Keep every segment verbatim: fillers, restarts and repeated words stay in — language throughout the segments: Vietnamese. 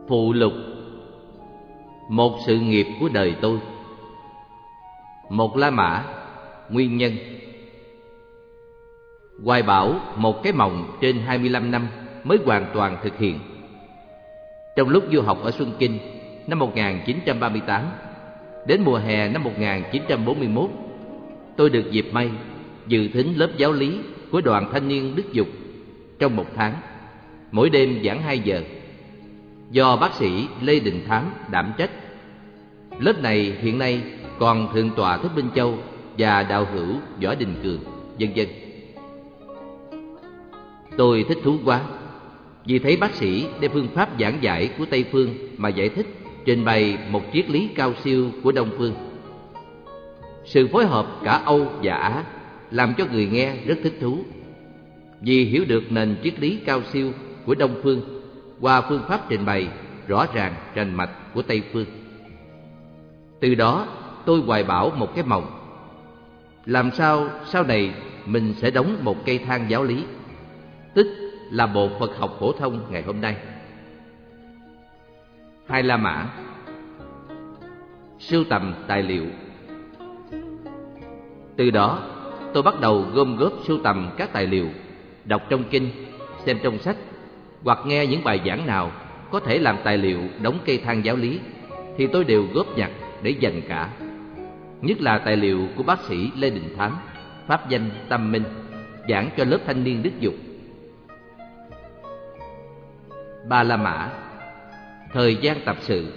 Phụ lục: một sự nghiệp của đời tôi. Một La Mã. Nguyên nhân: hoài bão một cái mộng trên hai mươi lăm năm mới hoàn toàn thực hiện. Trong lúc du học ở Xuân Kinh năm một nghìn chín trăm ba mươi tám đến mùa hè năm một nghìn chín trăm bốn mươi mốt, tôi được dịp may dự thính lớp giáo lý của đoàn thanh niên Đức Dục trong một tháng, mỗi đêm giảng hai giờ, do bác sĩ Lê Đình Thám đảm trách. Lớp này hiện nay còn thượng tọa Thích Minh Châu và đạo hữu Võ Đình Cường, vân vân. Tôi thích thú quá, vì thấy bác sĩ đem phương pháp giảng giải của Tây phương mà giải thích, trình bày một triết lý cao siêu của Đông phương. Sự phối hợp cả Âu và Á làm cho người nghe rất thích thú, vì hiểu được nền triết lý cao siêu của Đông phương qua phương pháp trình bày rõ ràng rành mạch của Tây phương. Từ đó tôi hoài bão một cái mộng: làm sao sau này mình sẽ đóng một cây thang giáo lý, tức là bộ Phật học phổ thông ngày hôm nay. Hai La Mã. Sưu tầm tài liệu. Từ đó tôi bắt đầu gom góp sưu tầm các tài liệu, đọc trong kinh, xem trong sách, hoặc nghe những bài giảng nào có thể làm tài liệu đóng cây thang giáo lý thì tôi đều góp nhặt để dành cả. Nhất là tài liệu của bác sĩ Lê Đình Thám, pháp danh Tâm Minh, giảng cho lớp thanh niên Đức Dục. Ba La Mã. Thời gian tập sự.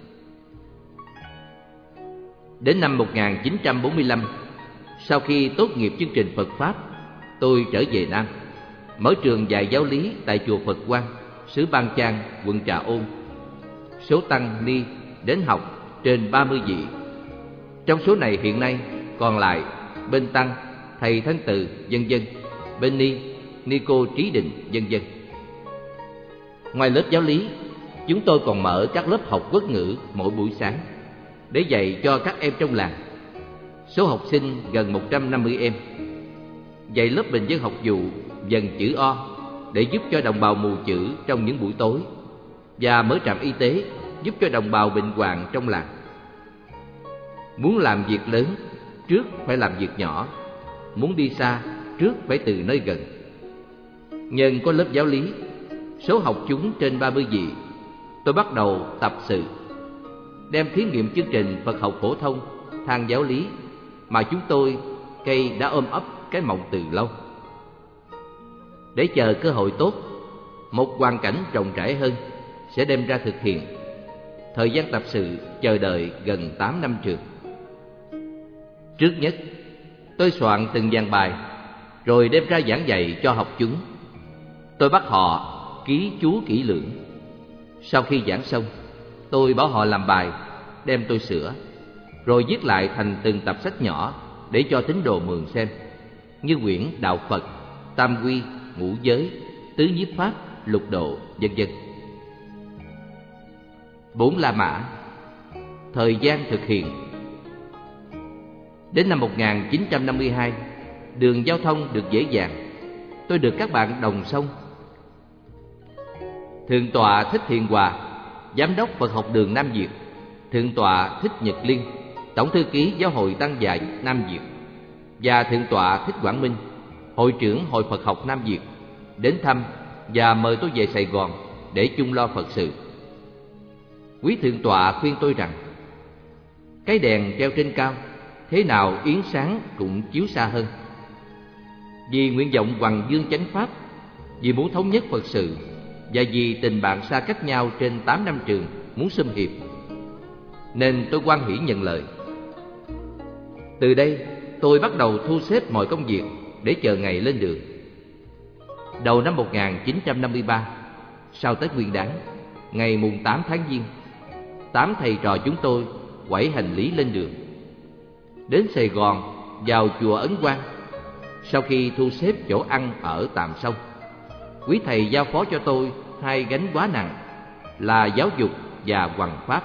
Đến năm một nghìn chín trăm bốn mươi lăm, sau khi tốt nghiệp chương trình Phật Pháp, tôi trở về Nam, mở trường dạy giáo lý tại chùa Phật Quang, xứ Ban Chang, quận Trà Ôn. Số tăng ni đến học trên ba mươi vị. Trong số này hiện nay còn lại bên tăng thầy Thanh Từ, vân vân, bên ni ni cô Trí Định, vân vân. Ngoài lớp giáo lý, chúng tôi còn mở các lớp học quốc ngữ mỗi buổi sáng để dạy cho các em trong làng. Số học sinh gần một trăm năm mươi em. Dạy lớp bình dân học vụ dần chữ O để giúp cho đồng bào mù chữ trong những buổi tối, và mở trạm y tế giúp cho đồng bào bệnh hoạn trong làng. Muốn làm việc lớn, trước phải làm việc nhỏ. Muốn đi xa, trước phải từ nơi gần. Nhân có lớp giáo lý, số học chúng trên ba mươi vị, tôi bắt đầu tập sự, đem thí nghiệm chương trình Phật học phổ thông, thang giáo lý mà chúng tôi cây đã ôm ấp cái mộng từ lâu. Để chờ cơ hội tốt, một hoàn cảnh rộng rãi hơn sẽ đem ra thực hiện. Thời gian tập sự chờ đợi gần tám năm trường. Trước nhất, tôi soạn từng dàn bài, rồi đem ra giảng dạy cho học chúng. Tôi bắt họ ký chú kỹ lưỡng. Sau khi giảng xong, tôi bảo họ làm bài, đem tôi sửa, rồi viết lại thành từng tập sách nhỏ để cho tín đồ mượn xem, như quyển Đạo Phật, Tam Quy, Ngũ Giới, Tứ Nhiếp Pháp, Lục Độ, vân vân. Bốn La Mã. Thời gian thực hiện. Đến năm một nghìn chín trăm năm mươi hai, đường giao thông được dễ dàng. Tôi được các bạn đồng sông. Thượng tọa Thích Thiện Hòa, giám đốc Phật học đường Nam Việt, thượng tọa Thích Nhật Liên, tổng thư ký Giáo hội Tăng Già Nam Việt, và thượng tọa Thích Quảng Minh, hội trưởng Hội Phật học Nam Việt, đến thăm và mời tôi về Sài Gòn để chung lo Phật sự. Quý thượng tọa khuyên tôi rằng cái đèn treo trên cao, thế nào yến sáng cũng chiếu xa hơn. Vì nguyện vọng hoằng dương chánh pháp, vì muốn thống nhất Phật sự, và vì tình bạn xa cách nhau trên tám năm trường muốn sum hiệp, nên tôi hoan hỷ nhận lời. Từ đây tôi bắt đầu thu xếp mọi công việc để chờ ngày lên đường. Đầu năm một nghìn chín trăm năm mươi ba, sau Tết Nguyên Đán, ngày mùng tám tháng Giêng, tám thầy trò chúng tôi quẩy hành lý lên đường. Đến Sài Gòn, vào chùa Ấn Quang. Sau khi thu xếp chỗ ăn ở tạm xong, quý thầy giao phó cho tôi hai gánh quá nặng là giáo dục và hoằng pháp.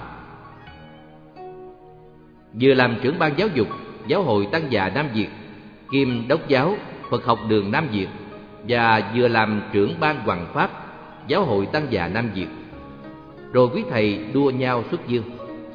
Vừa làm trưởng ban giáo dục Giáo hội Tăng Già Nam Việt, kiêm đốc giáo Phật học đường Nam Việt, và vừa làm trưởng ban hoằng pháp Giáo hội Tăng Già Nam Việt. rồi quý thầy đua nhau xuất dương.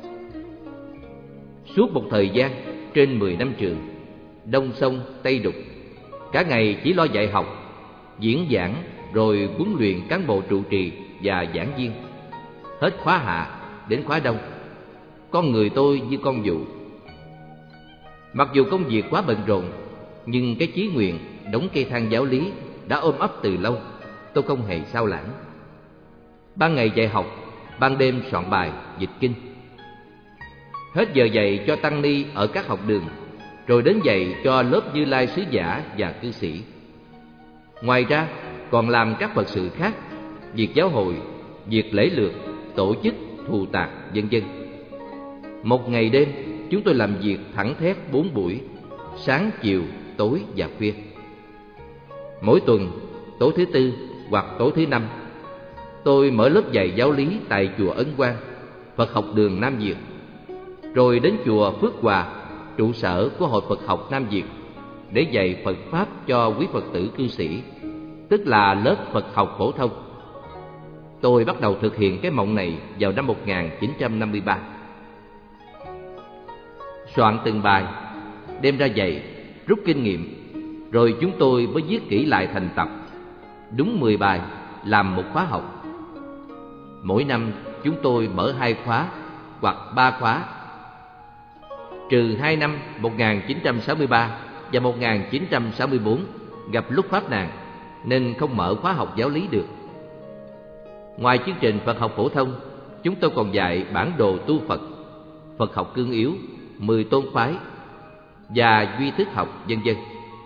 Suốt một thời gian trên mười năm trường, đông sông tây đục, cả ngày chỉ lo dạy học, diễn giảng, rồi huấn luyện cán bộ trụ trì và giảng viên. Hết khóa hạ đến khóa đông, con người tôi như con dụ. Mặc dù công việc quá bận rộn, nhưng cái chí nguyện đóng cây thang giáo lý đã ôm ấp từ lâu, tôi không hề sao lãng. Ban ngày dạy học, ban đêm soạn bài, dịch kinh. Hết giờ dạy cho tăng ni ở các học đường, rồi đến dạy cho lớp Như Lai sứ giả và cư sĩ. Ngoài ra còn làm các Phật sự khác, việc giáo hội, việc lễ lược, tổ chức, thù tạc, vân vân. Một ngày đêm chúng tôi làm việc thẳng thét bốn buổi, sáng, chiều, tối và khuya. Mỗi tuần, tối thứ tư hoặc tối thứ năm, tôi mở lớp dạy giáo lý tại chùa Ấn Quang, Phật học đường Nam Việt, rồi đến chùa Phước Hòa, trụ sở của Hội Phật học Nam Việt, để dạy Phật Pháp cho quý Phật tử cư sĩ, tức là lớp Phật học phổ thông. Tôi bắt đầu thực hiện cái mộng này vào năm một nghìn chín trăm năm mươi ba. Soạn từng bài, đem ra dạy, rút kinh nghiệm, rồi chúng tôi mới viết kỹ lại thành tập. Đúng mười bài, làm một khóa học. Mỗi năm chúng tôi mở hai khóa hoặc ba khóa. Trừ hai năm một nghìn chín trăm sáu mươi ba và một nghìn chín trăm sáu mươi bốn gặp lúc pháp nạn, nên không mở khóa học giáo lý được. Ngoài chương trình Phật học phổ thông, chúng tôi còn dạy bản đồ tu Phật, Phật học cương yếu, mười tôn phái và duy thức học, vân vân.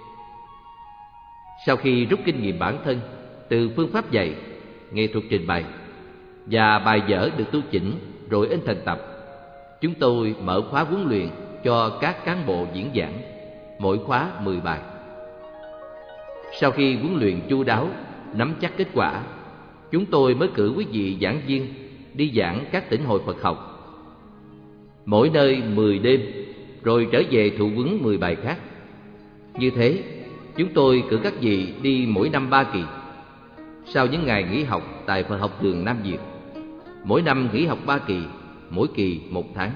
Sau khi rút kinh nghiệm bản thân từ phương pháp dạy, nghệ thuật trình bày và bài vở được tu chỉnh rồi in thành tập, chúng tôi mở khóa huấn luyện cho các cán bộ diễn giảng, mỗi khóa mười bài. Sau khi huấn luyện chu đáo, nắm chắc kết quả, chúng tôi mới cử quý vị giảng viên đi giảng các tỉnh hội Phật học, mỗi nơi mười đêm, rồi trở về thụ huấn mười bài khác. Như thế, chúng tôi cử các vị đi mỗi năm ba kỳ. Sau những ngày nghỉ học tại Phật học đường Nam Việt, mỗi năm nghỉ học ba kỳ, mỗi kỳ một tháng.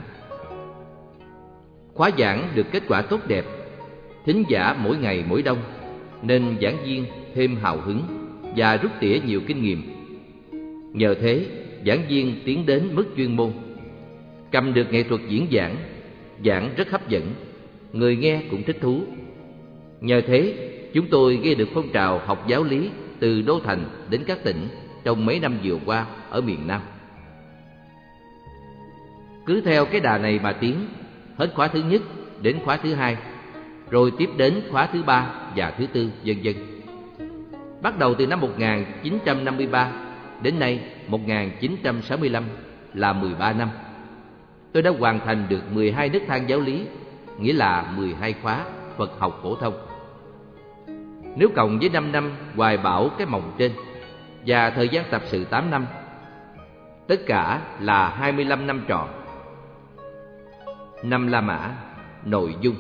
Khóa giảng được kết quả tốt đẹp, thính giả mỗi ngày mỗi đông, nên giảng viên thêm hào hứng và rút tỉa nhiều kinh nghiệm. Nhờ thế, giảng viên tiến đến mức chuyên môn, cầm được nghệ thuật diễn giảng, giảng rất hấp dẫn, người nghe cũng thích thú. Nhờ thế, chúng tôi gây được phong trào học giáo lý từ đô thành đến các tỉnh trong mấy năm vừa qua ở miền Nam. Cứ theo cái đà này mà tiến, hết khóa thứ nhất đến khóa thứ hai, rồi tiếp đến khóa thứ ba và thứ tư, vân vân. Bắt đầu từ năm một nghìn chín trăm năm mươi ba đến nay một nghìn chín trăm sáu mươi lăm là mười ba năm. Tôi đã hoàn thành được mười hai nấc thang giáo lý, nghĩa là mười hai khóa Phật học phổ thông. Nếu cộng với năm năm hoài bão cái mộng trên và thời gian tập sự tám năm, tất cả là hai mươi lăm năm trọn. Năm La Mã, nội dung.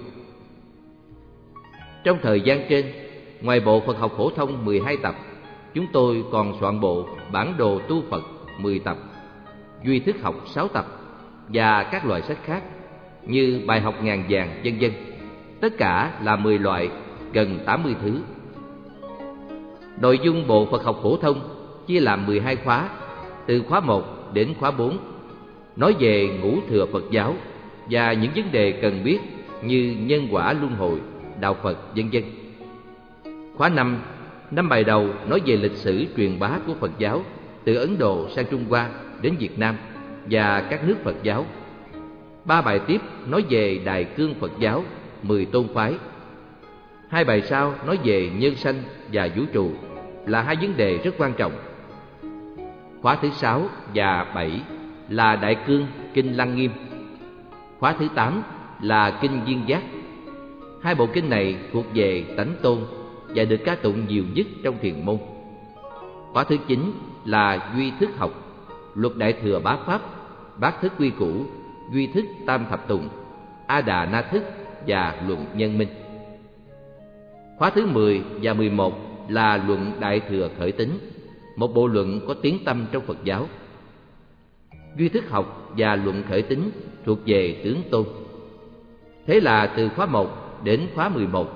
Trong thời gian trên, ngoài bộ Phật học phổ thông mười hai tập, chúng tôi còn soạn bộ bản đồ tu Phật mười tập, duy thức học sáu tập và các loại sách khác như bài học ngàn vàng, vân vân. Tất cả là mười loại, gần tám mươi thứ. Nội dung bộ Phật học phổ thông chia làm mười hai khóa, từ khóa một đến khóa bốn, nói về ngũ thừa Phật giáo và những vấn đề cần biết như nhân quả luân hồi, đạo Phật, vân vân. Khóa năm, năm bài đầu nói về lịch sử truyền bá của Phật giáo từ Ấn Độ sang Trung Hoa đến Việt Nam và các nước Phật giáo. Ba bài tiếp nói về Đại Cương Phật giáo, mười tôn phái. Hai bài sau nói về nhân sanh và vũ trụ, là hai vấn đề rất quan trọng. Khóa thứ sáu và bảy là Đại Cương, Kinh Lăng Nghiêm. Khóa thứ tám là Kinh Viên Giác. Hai bộ kinh này thuộc về Tánh Tôn và được ca tụng nhiều nhất trong thiền môn. Khóa thứ chín là Duy Thức học, Luật Đại Thừa Bá Pháp, Bát Thức Quy Củ, Duy Thức Tam Thập Tùng, A Đà Na Thức và Luận Nhân Minh. Khóa thứ mười và mười một là Luận Đại Thừa Khởi Tính, một bộ luận có tiếng tăm trong Phật giáo. duy thức học và luận khởi tính thuộc về tướng Tôn. Thế là từ khóa một đến khóa mười một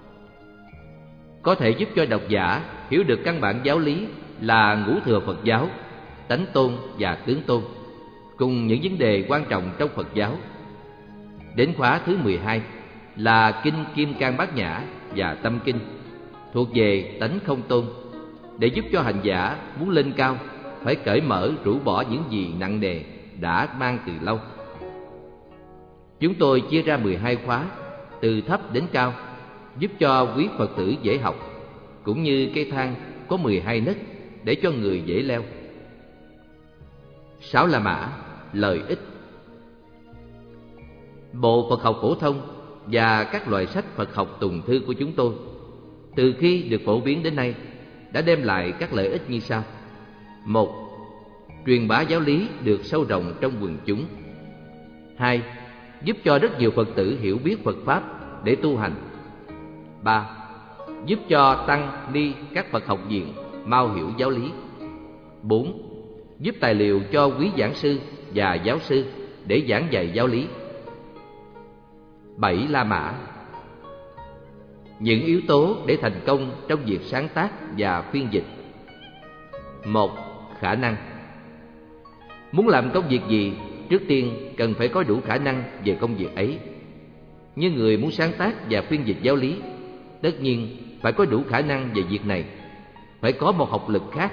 có thể giúp cho độc giả hiểu được căn bản giáo lý là ngũ thừa Phật giáo, tánh tôn và tướng tôn, cùng những vấn đề quan trọng trong Phật giáo. Đến khóa thứ mười hai là Kinh Kim Cang Bát Nhã và Tâm Kinh, thuộc về tánh không tôn, để giúp cho hành giả muốn lên cao phải cởi mở rũ bỏ những gì nặng nề đã mang từ lâu. Chúng tôi chia ra mười hai khóa, từ thấp đến cao, giúp cho quý Phật tử dễ học, cũng như cây thang có mười hai nấc để cho người dễ leo. Sáu La Mã, lợi ích. Bộ Phật học phổ thông và các loại sách Phật học tùng thư của chúng tôi, từ khi được phổ biến đến nay, đã đem lại các lợi ích như sau. Một, truyền bá giáo lý được sâu rộng trong quần chúng. Hai, giúp cho rất nhiều Phật tử hiểu biết Phật Pháp để tu hành. Ba, giúp cho tăng ni các Phật học viện mau hiểu giáo lý. Bốn, giúp tài liệu cho quý giảng sư và giáo sư để giảng dạy giáo lý. Bảy La Mã. Những yếu tố để thành công trong việc sáng tác và phiên dịch. Một, khả năng. Muốn làm công việc gì, trước tiên cần phải có đủ khả năng về công việc ấy. Như người muốn sáng tác và phiên dịch giáo lý, tất nhiên phải có đủ khả năng về việc này, phải có một học lực khác.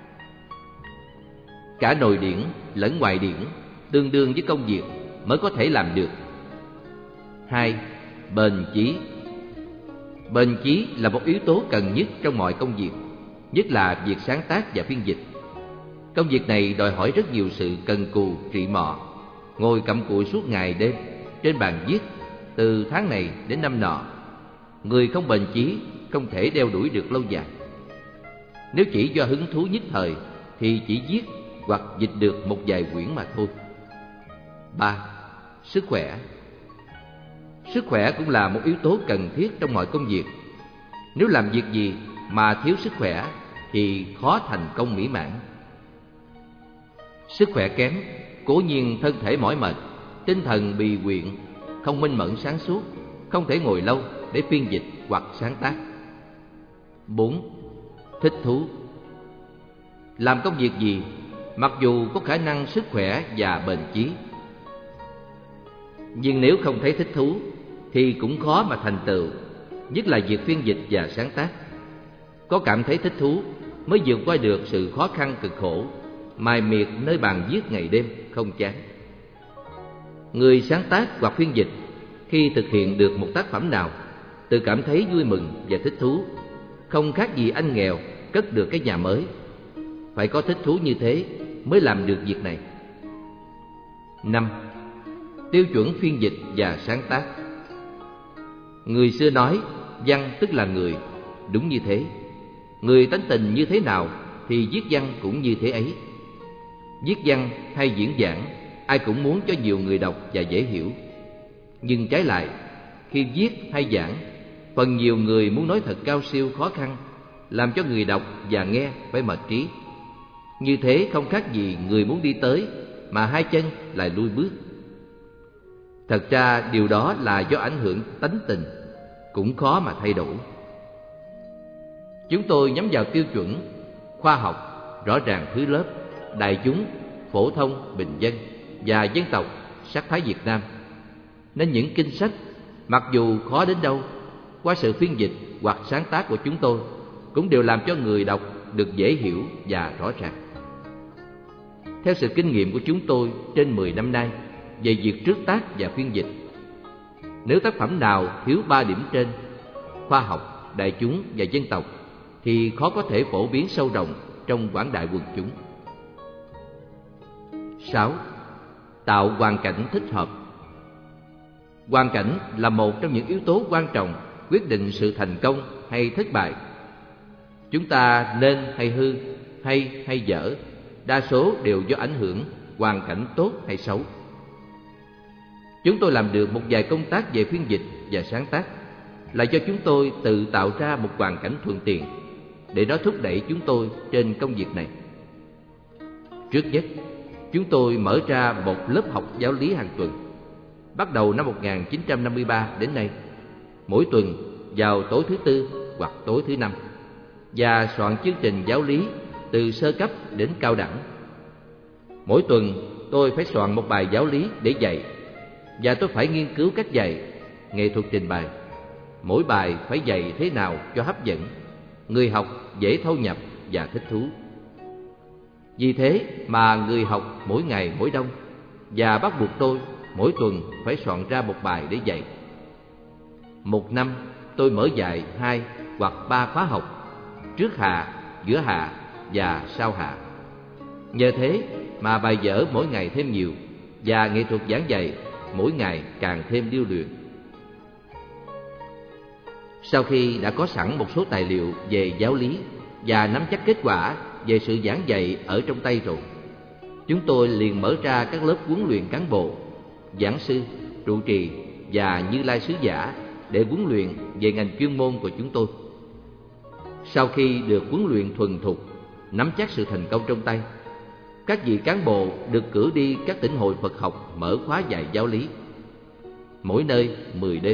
Cả nội điển lẫn ngoại điển tương đương với công việc mới có thể làm được. Hai, bền chí. Bền chí là một yếu tố cần nhất trong mọi công việc, nhất là việc sáng tác và phiên dịch. Công việc này đòi hỏi rất nhiều sự cần cù, trì mò, ngồi cặm cụi suốt ngày đêm trên bàn viết, từ tháng này đến năm nọ. Người không bền chí không thể đeo đuổi được lâu dài. Nếu chỉ do hứng thú nhất thời thì chỉ viết hoặc dịch được một vài quyển mà thôi. Ba, sức khỏe. Sức khỏe cũng là một yếu tố cần thiết trong mọi công việc. Nếu làm việc gì mà thiếu sức khỏe thì khó thành công mỹ mãn. Sức khỏe kém, cố nhiên thân thể mỏi mệt, tinh thần bì quyện, không minh mẫn sáng suốt, không thể ngồi lâu để phiên dịch hoặc sáng tác. Bốn, thích thú. Làm công việc gì, mặc dù có khả năng sức khỏe và bền chí, nhưng nếu không thấy thích thú thì cũng khó mà thành tựu, nhất là việc phiên dịch và sáng tác. Có cảm thấy thích thú mới vượt qua được sự khó khăn cực khổ, mài miệt nơi bàn viết ngày đêm không chán. Người sáng tác hoặc phiên dịch khi thực hiện được một tác phẩm nào, tự cảm thấy vui mừng và thích thú, không khác gì anh nghèo cất được cái nhà mới. Phải có thích thú như thế mới làm được việc này. Năm, tiêu chuẩn phiên dịch và sáng tác. Người xưa nói văn tức là người, đúng như thế. Người tánh tình như thế nào thì viết văn cũng như thế ấy. Viết văn hay diễn giảng, ai cũng muốn cho nhiều người đọc và dễ hiểu. Nhưng trái lại, khi viết hay giảng, phần nhiều người muốn nói thật cao siêu khó khăn, làm cho người đọc và nghe phải mệt trí. Như thế không khác gì người muốn đi tới mà hai chân lại lui bước. Thật ra điều đó là do ảnh hưởng tánh tình, cũng khó mà thay đổi. Chúng tôi nhắm vào tiêu chuẩn khoa học, rõ ràng thứ lớp, đại chúng, phổ thông, bình dân và dân tộc, sắc thái Việt Nam. Nên những kinh sách, mặc dù khó đến đâu, qua sự phiên dịch hoặc sáng tác của chúng tôi, cũng đều làm cho người đọc được dễ hiểu và rõ ràng. Theo sự kinh nghiệm của chúng tôi trên mười năm nay về việc trước tác và phiên dịch, nếu tác phẩm nào thiếu ba điểm trên, khoa học, đại chúng và dân tộc, thì khó có thể phổ biến sâu rộng trong quảng đại quần chúng. Sáu, tạo hoàn cảnh thích hợp. Hoàn cảnh là một trong những yếu tố quan trọng quyết định sự thành công hay thất bại. Chúng ta nên hay hư, hay hay dở, đa số đều do ảnh hưởng hoàn cảnh tốt hay xấu. Chúng tôi làm được một vài công tác về phiên dịch và sáng tác là do chúng tôi tự tạo ra một hoàn cảnh thuận tiện để nó thúc đẩy chúng tôi trên công việc này. Trước nhất, chúng tôi mở ra một lớp học giáo lý hàng tuần. Bắt đầu năm một nghìn chín trăm năm mươi ba đến nay, mỗi tuần vào tối thứ tư hoặc tối thứ năm, và soạn chương trình giáo lý từ sơ cấp đến cao đẳng. Mỗi tuần tôi phải soạn một bài giáo lý để dạy, và tôi phải nghiên cứu cách dạy, nghệ thuật trình bày. Mỗi bài phải dạy thế nào cho hấp dẫn, người học dễ thâu nhập và thích thú. Vì thế mà người học mỗi ngày mỗi đông, và bắt buộc tôi mỗi tuần phải soạn ra một bài để dạy. Một năm tôi mở dạy hai hoặc ba khóa học, trước hạ, giữa hạ và sau hạ. Nhờ thế mà bài vở mỗi ngày thêm nhiều, và nghệ thuật giảng dạy mỗi ngày càng thêm điêu luyện. Sau khi đã có sẵn một số tài liệu về giáo lý và nắm chắc kết quả về sự giảng dạy ở trong tay rồi, chúng tôi liền mở ra các lớp huấn luyện cán bộ, giảng sư, trụ trì và Như Lai sứ giả để huấn luyện về ngành chuyên môn của chúng tôi. Sau khi được huấn luyện thuần thục, nắm chắc sự thành công trong tay, các vị cán bộ được cử đi các tỉnh hội Phật học mở khóa dạy giáo lý, mỗi nơi mười đêm.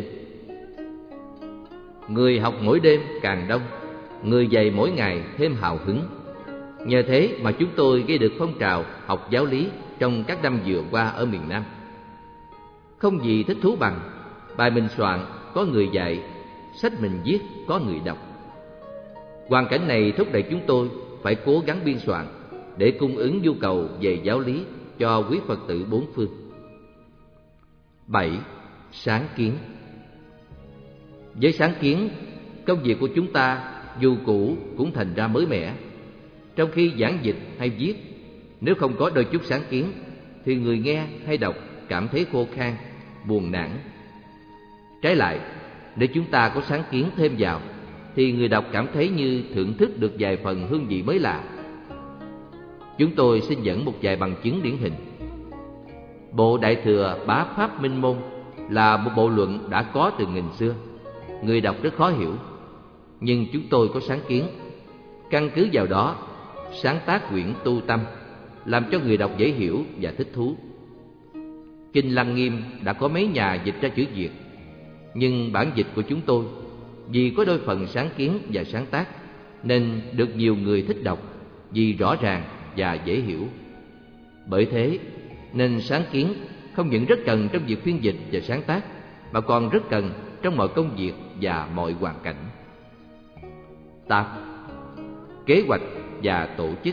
Người học mỗi đêm càng đông, người dạy mỗi ngày thêm hào hứng. Nhờ thế mà chúng tôi gây được phong trào học giáo lý trong các năm vừa qua ở miền Nam. Không gì thích thú bằng bài mình soạn có người dạy, sách mình viết có người đọc. Hoàn cảnh này thúc đẩy chúng tôi phải cố gắng biên soạn để cung ứng nhu cầu về giáo lý cho quý Phật tử bốn phương. Bảy. Sáng kiến. Với sáng kiến, công việc của chúng ta dù cũ cũng thành ra mới mẻ. Trong khi giảng dịch hay viết, nếu không có đôi chút sáng kiến thì người nghe hay đọc cảm thấy khô khan, buồn nản. Trái lại, nếu chúng ta có sáng kiến thêm vào thì người đọc cảm thấy như thưởng thức được vài phần hương vị mới lạ. Chúng tôi xin dẫn một vài bằng chứng điển hình. Bộ Đại Thừa Bá Pháp Minh Môn là một bộ luận đã có từ nghìn xưa. Người đọc rất khó hiểu, nhưng chúng tôi có sáng kiến, căn cứ vào đó sáng tác quyển Tu Tâm, làm cho người đọc dễ hiểu và thích thú. Kinh Lăng Nghiêm đã có mấy nhà dịch ra chữ Việt, nhưng bản dịch của chúng tôi vì có đôi phần sáng kiến và sáng tác nên được nhiều người thích đọc, vì rõ ràng và dễ hiểu. Bởi thế nên sáng kiến không những rất cần trong việc phiên dịch và sáng tác, mà còn rất cần trong mọi công việc và mọi hoàn cảnh. Tám. Kế hoạch và tổ chức.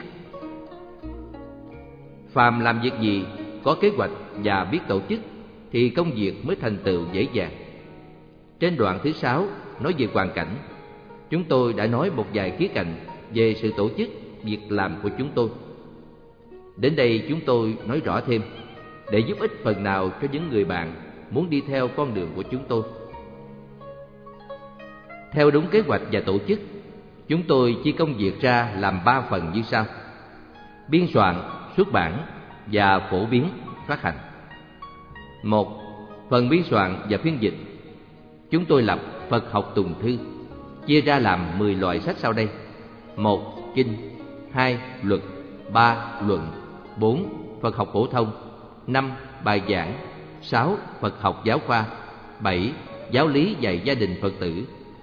Phàm làm việc gì có kế hoạch và biết tổ chức thì công việc mới thành tựu dễ dàng. Trên đoạn thứ sáu nói về hoàn cảnh, chúng tôi đã nói một vài khía cạnh về sự tổ chức việc làm của chúng tôi. Đến đây chúng tôi nói rõ thêm để giúp ích phần nào cho những người bạn muốn đi theo con đường của chúng tôi. Theo đúng kế hoạch và tổ chức, chúng tôi chia công việc ra làm ba phần như sau: biên soạn, xuất bản và phổ biến, phát hành. Một. Phần biên soạn và phiên dịch. Chúng tôi lập Phật học tùng thư, chia ra làm mười loại sách sau đây: một. Kinh. Hai. Luật. Ba. Luận. Bốn. Phật học phổ thông. Năm. Bài giảng. Sáu. Phật học giáo khoa. Bảy. Giáo lý dạy gia đình Phật tử.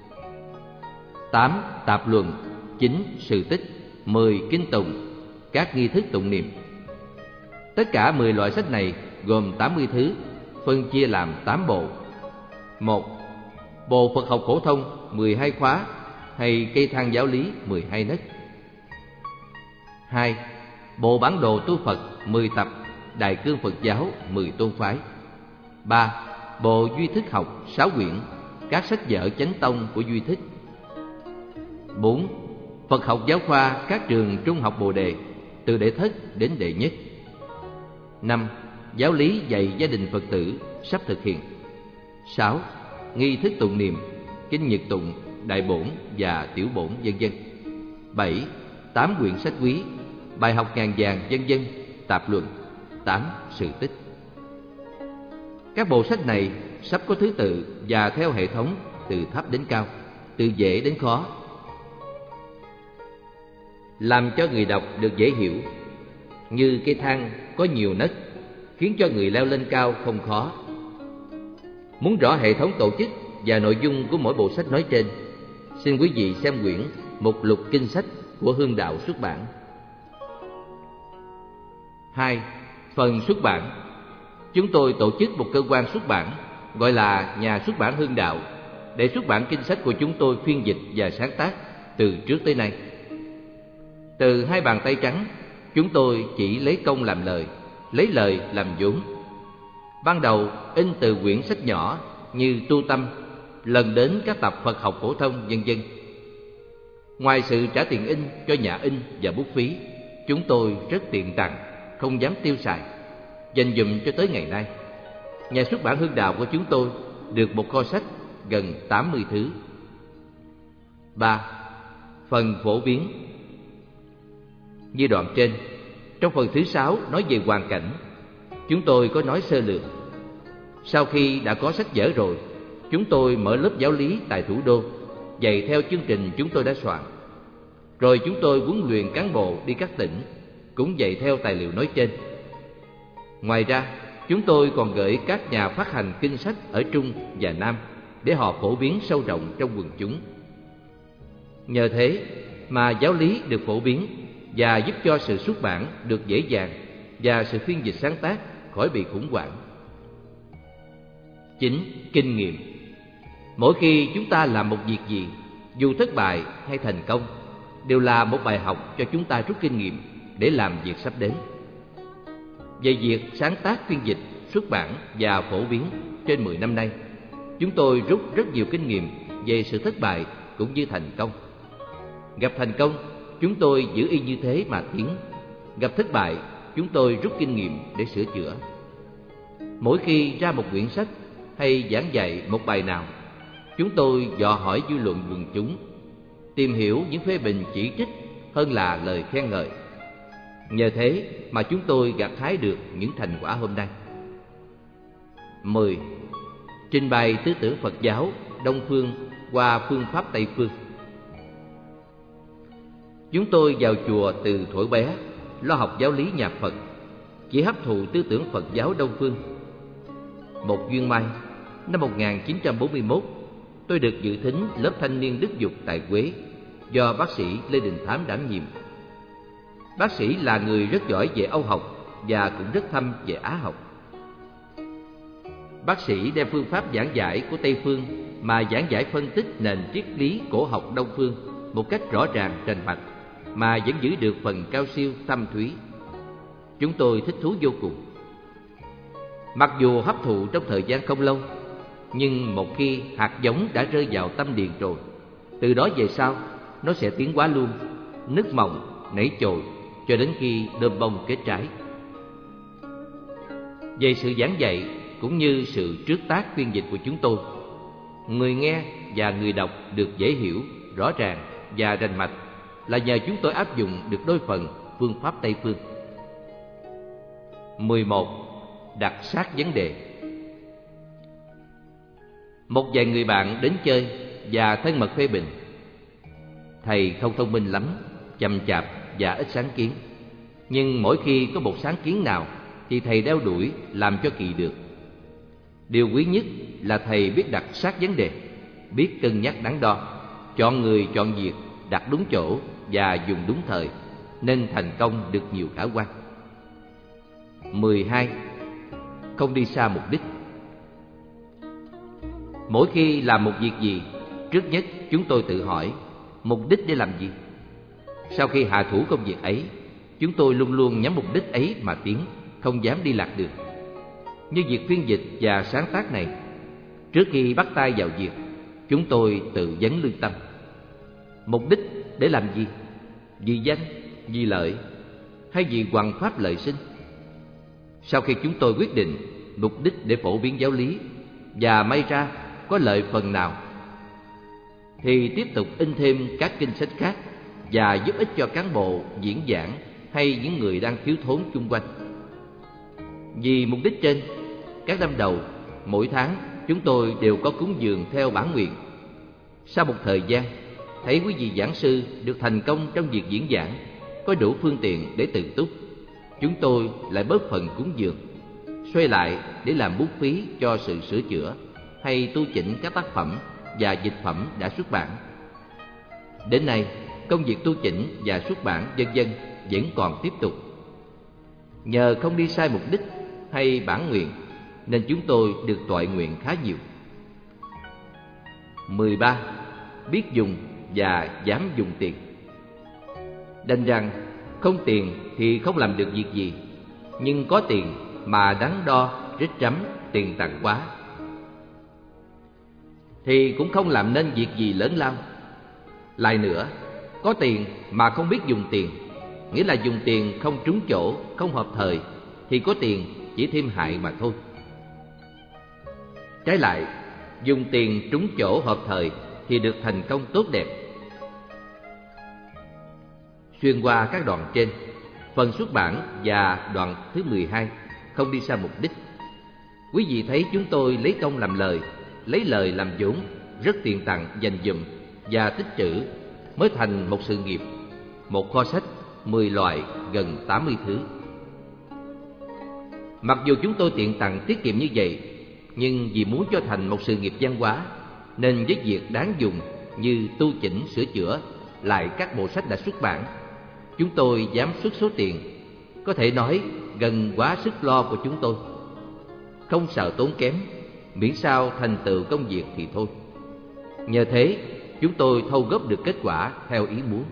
Tám. Tạp luận. Chín. Sự tích. Mười. Kinh tụng, các nghi thức tụng niệm. Tất cả mười loại sách này gồm tám mươi thứ, phân chia làm tám bộ. Một. Bộ Phật học phổ thông mười hai khóa hay cây thang giáo lý mười hai nấc. Hai. Bộ bản đồ tu Phật mười tập, đại cương Phật giáo mười tôn phái. Ba. Bộ duy thức học sáu quyển, các sách vở chánh tông của duy thức. Bốn. Phật học giáo khoa các trường trung học Bồ Đề, từ đệ thất đến đệ nhất. Năm. Giáo lý dạy gia đình Phật tử sắp thực hiện. Sáu. Nghi thức tụng niệm, kinh nhật tụng, đại bổn và tiểu bổn, vân vân. Bảy. Tám quyển sách quý, bài học ngàn vàng, vân vân, tạp luận. Tám. Sự tích. Các bộ sách này sắp có thứ tự và theo hệ thống từ thấp đến cao, từ dễ đến khó, làm cho người đọc được dễ hiểu. Như cây thang có nhiều nấc, khiến cho người leo lên cao không khó. Muốn rõ hệ thống tổ chức và nội dung của mỗi bộ sách nói trên, xin quý vị xem quyển Mục lục kinh sách của Hương Đạo xuất bản. Hai. Phần xuất bản. Chúng tôi tổ chức một cơ quan xuất bản gọi là Nhà xuất bản Hương Đạo để xuất bản kinh sách của chúng tôi phiên dịch và sáng tác từ trước tới nay. Từ hai bàn tay trắng, chúng tôi chỉ lấy công làm lời, lấy lời làm vốn. Ban đầu in từ quyển sách nhỏ như Tu Tâm, lần đến các tập Phật học phổ thông, vân vân. Ngoài sự trả tiền in cho nhà in và bút phí, chúng tôi rất tiện tặng, không dám tiêu xài, dành dụm cho tới ngày nay. Nhà xuất bản Hương Đạo của chúng tôi được một kho sách gần tám mươi thứ. Ba. Phần phổ biến. Như đoạn trên, trong phần thứ sáu nói về hoàn cảnh, chúng tôi có nói sơ lược. Sau khi đã có sách vở rồi, chúng tôi mở lớp giáo lý tại thủ đô, dạy theo chương trình chúng tôi đã soạn. Rồi chúng tôi huấn luyện cán bộ đi các tỉnh, cũng dạy theo tài liệu nói trên. Ngoài ra, chúng tôi còn gửi các nhà phát hành kinh sách ở Trung và Nam để họ phổ biến sâu rộng trong quần chúng. Nhờ thế mà giáo lý được phổ biến và giúp cho sự xuất bản được dễ dàng và sự phiên dịch sáng tác khỏi bị khủng hoảng. Chính. Kinh nghiệm. Mỗi khi chúng ta làm một việc gì, dù thất bại hay thành công, đều là một bài học cho chúng ta rút kinh nghiệm để làm việc sắp đến. Về việc sáng tác, phiên dịch, xuất bản và phổ biến trên mười năm nay, chúng tôi rút rất nhiều kinh nghiệm về sự thất bại cũng như thành công. Gặp thành công, chúng tôi giữ y như thế mà tiến. Gặp thất bại, chúng tôi rút kinh nghiệm để sửa chữa. Mỗi khi ra một quyển sách hay giảng dạy một bài nào, chúng tôi dò hỏi dư luận quần chúng, tìm hiểu những phê bình chỉ trích hơn là lời khen ngợi. Nhờ thế mà chúng tôi gặt hái được những thành quả hôm nay. Mười. Trình bày tư tưởng Phật giáo Đông phương qua phương pháp Tây phương. Chúng tôi vào chùa từ thuở bé, lo học giáo lý nhà Phật, chỉ hấp thụ tư tưởng Phật giáo Đông phương. Một duyên may, năm một nghìn chín trăm bốn mươi mốt, tôi được dự thính lớp thanh niên đức dục tại Huế do bác sĩ Lê Đình Thám đảm nhiệm. Bác sĩ là người rất giỏi về Âu học và cũng rất thâm về Á học. Bác sĩ đem phương pháp giảng giải của Tây phương mà giảng giải phân tích nền triết lý cổ học Đông phương một cách rõ ràng rành mạch, mà vẫn giữ được phần cao siêu thâm thúy. Chúng tôi thích thú vô cùng. Mặc dù hấp thụ trong thời gian không lâu, nhưng một khi hạt giống đã rơi vào tâm điền rồi, từ đó về sau nó sẽ tiến hóa luôn, nứt mồng, nảy chồi cho đến khi đơm bông kết trái. Về sự giảng dạy cũng như sự trước tác phiên dịch của chúng tôi, người nghe và người đọc được dễ hiểu, rõ ràng và rành mạch là nhờ chúng tôi áp dụng được đôi phần phương pháp Tây phương. Mười một. Đặt sát vấn đề. Một vài người bạn đến chơi và thân mật phê bình: thầy không thông minh lắm, chậm chạp và ít sáng kiến. Nhưng mỗi khi có một sáng kiến nào thì thầy đeo đuổi làm cho kỳ được. Điều quý nhất là thầy biết đặt sát vấn đề, biết cân nhắc đắn đo, chọn người chọn việc, đặt đúng chỗ và dùng đúng thời, nên thành công được nhiều khả quan. Mười hai. Không đi xa mục đích. Mỗi khi làm một việc gì, trước nhất chúng tôi tự hỏi mục đích để làm gì. Sau khi hạ thủ công việc ấy, chúng tôi luôn luôn nhắm mục đích ấy mà tiến, không dám đi lạc đường. Như việc phiên dịch và sáng tác này, trước khi bắt tay vào việc, chúng tôi tự vấn lương tâm. Mục đích để làm gì? Vì danh, vì lợi, hay vì hoằng pháp lợi sinh? Sau khi chúng tôi quyết định mục đích để phổ biến giáo lý và may ra có lợi phần nào, thì tiếp tục in thêm các kinh sách khác và giúp ích cho cán bộ, diễn giảng hay những người đang thiếu thốn chung quanh. Vì mục đích trên, các năm đầu, mỗi tháng chúng tôi đều có cúng dường theo bản nguyện. Sau một thời gian, thấy quý vị giảng sư được thành công trong việc diễn giảng, có đủ phương tiện để tự túc, chúng tôi lại bớt phần cúng dường, xoay lại để làm bút phí cho sự sửa chữa hay tu chỉnh các tác phẩm và dịch phẩm đã xuất bản. Đến nay, công việc tu chỉnh và xuất bản vân vân vẫn còn tiếp tục. Nhờ không đi sai mục đích hay bản nguyện nên chúng tôi được toại nguyện khá nhiều. mười ba. Biết dùng và dám dùng tiền. Đành rằng không tiền thì không làm được việc gì, nhưng có tiền mà đắn đo rít rắm tiền tặng quá thì cũng không làm nên việc gì lớn lao. Lại nữa, có tiền mà không biết dùng tiền, nghĩa là dùng tiền không trúng chỗ, không hợp thời, thì có tiền chỉ thêm hại mà thôi. Trái lại, dùng tiền trúng chỗ hợp thời thì được thành công tốt đẹp. Xuyên qua các đoạn trên, phần xuất bản và đoạn thứ mười hai không đi xa mục đích. Quý vị thấy chúng tôi lấy công làm lời, lấy lời làm vốn, rất tiền tặng dành dụm và tích trữ mới thành một sự nghiệp, một kho sách mười loại gần tám mươi thứ. Mặc dù chúng tôi tiện tặng tiết kiệm như vậy, nhưng vì muốn cho thành một sự nghiệp văn hóa nên với việc đáng dùng như tu chỉnh sửa chữa lại các bộ sách đã xuất bản, chúng tôi dám xuất số tiền có thể nói gần quá sức lo của chúng tôi. Không sợ tốn kém, miễn sao thành tựu công việc thì thôi. Nhờ thế, chúng tôi thâu góp được kết quả theo ý muốn.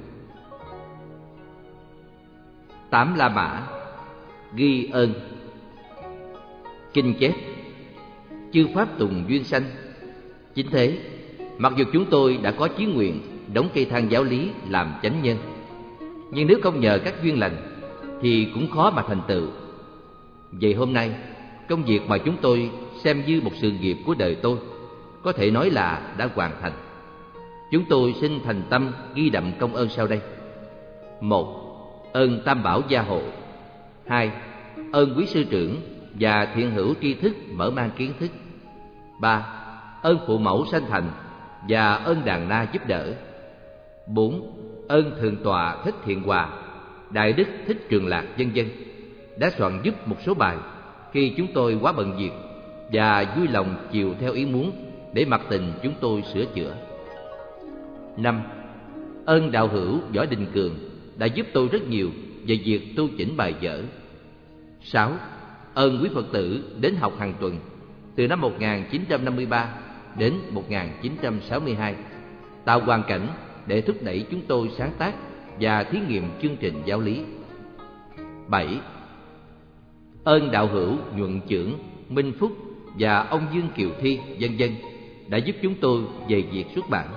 Tám La Mã ghi ơn. Kinh chép: chư pháp tùng duyên sanh. Chính thế, mặc dù chúng tôi đã có chí nguyện đóng cây thang giáo lý làm chánh nhân, nhưng nếu không nhờ các duyên lành thì cũng khó mà thành tựu. Vậy hôm nay, công việc mà chúng tôi xem như một sự nghiệp của đời tôi có thể nói là đã hoàn thành. Chúng tôi xin thành tâm ghi đậm công ơn sau đây. Một, ơn Tam Bảo gia hộ. Hai, ơn quý sư trưởng và thiện hữu tri thức mở mang kiến thức. Ba, ơn phụ mẫu sanh thành và ơn đàn na giúp đỡ. Bốn, ơn thượng tọa Thích Thiện Hòa, đại đức Thích Trường Lạc vân vân đã soạn giúp một số bài khi chúng tôi quá bận việc và vui lòng chiều theo ý muốn để mặc tình chúng tôi sửa chữa. Năm, ơn đạo hữu Võ Đình Cường đã giúp tôi rất nhiều về việc tu chỉnh bài vở. Sáu, ơn quý Phật tử đến học hàng tuần từ năm một nghìn chín trăm năm mươi ba đến một nghìn chín trăm sáu mươi hai, tạo hoàn cảnh để thúc đẩy chúng tôi sáng tác và thí nghiệm chương trình giáo lý. Bảy, ơn đạo hữu Nhuận Chưởng, Minh Phúc và ông Dương Kiều Thi vân vân đã giúp chúng tôi về việc xuất bản.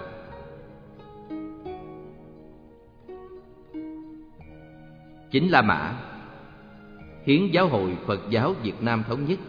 Chính La Mã hiến Giáo hội Phật giáo Việt Nam Thống Nhất.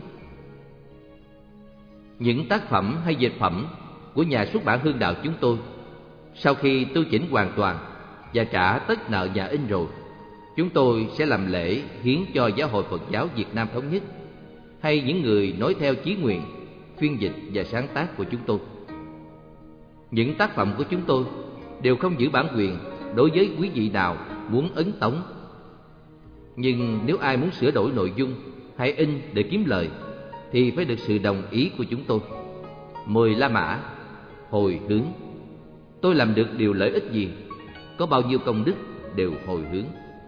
Những tác phẩm hay dịch phẩm của nhà xuất bản Hương Đạo chúng tôi, sau khi tu chỉnh hoàn toàn và trả tất nợ nhà in rồi, chúng tôi sẽ làm lễ hiến cho Giáo hội Phật giáo Việt Nam Thống Nhất hay những người nói theo chí nguyện, phiên dịch và sáng tác của chúng tôi. Những tác phẩm của chúng tôi đều không giữ bản quyền đối với quý vị nào muốn ấn tống. Nhưng nếu ai muốn sửa đổi nội dung hay in để kiếm lời thì phải được sự đồng ý của chúng tôi. Mười La Mã hồi hướng. Tôi làm được điều lợi ích gì, có bao nhiêu công đức đều hồi hướng.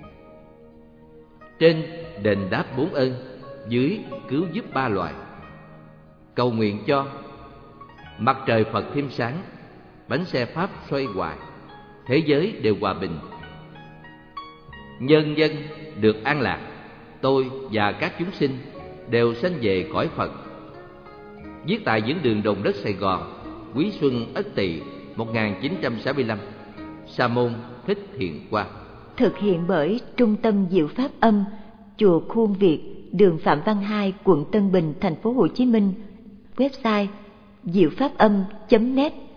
Trên đền đáp bốn ơn, dưới cứu giúp ba loài. Cầu nguyện cho mặt trời Phật thêm sáng, bánh xe Pháp xoay hoài, thế giới đều hòa bình, nhân dân được an lạc, tôi và các chúng sinh đều sanh về cõi Phật. Viết tại những đường Đồng Đất Sài Gòn, Quý Xuân Ất Tỵ một nghìn chín trăm sáu mươi lăm. Sa môn Thích Thiện Hoa. Thực hiện bởi Trung tâm Diệu Pháp Âm, Chùa Khuôn Việt, đường Phạm Văn Hai, quận Tân Bình, thành phố Hồ Chí Minh. Website diệu pháp âm chấm net.